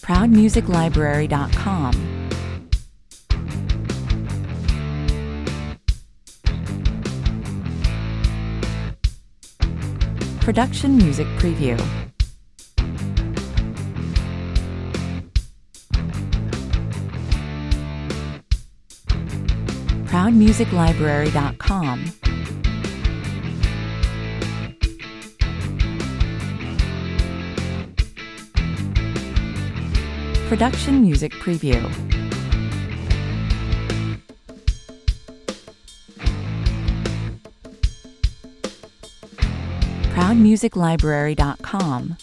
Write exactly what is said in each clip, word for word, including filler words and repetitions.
proud music library dot com. Production Music Preview. proud music library dot com. Production Music Preview. proud music library dot com.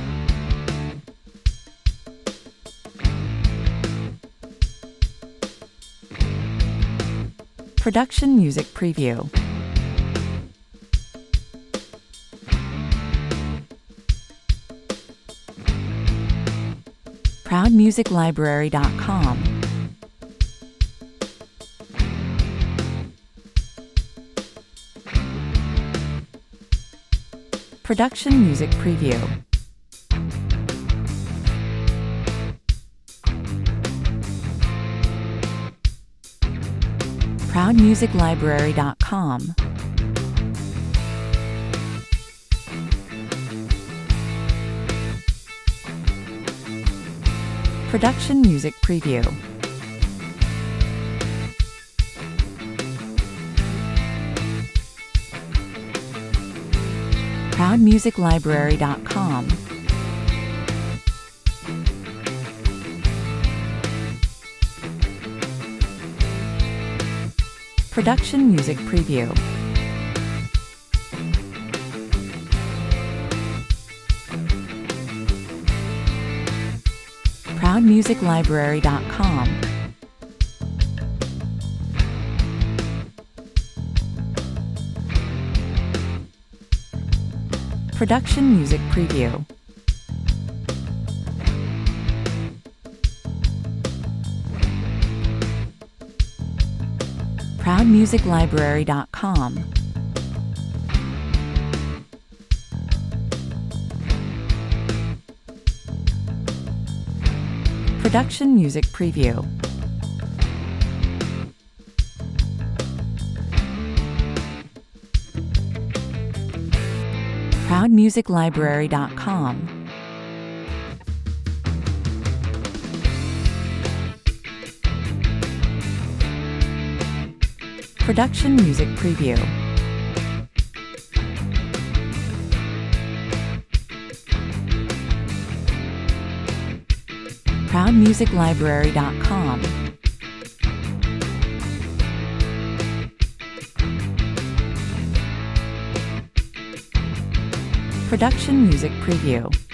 Production Music Preview. proud music library dot com. Production Music Preview. proud music library dot com. Production Music Preview. proud music library dot com. Production Music Preview. proud music library dot com. Production Music Preview. proud music library dot com. Production Music Preview. proud music library dot com. Production Music Preview. proud music library dot com. Production Music Preview.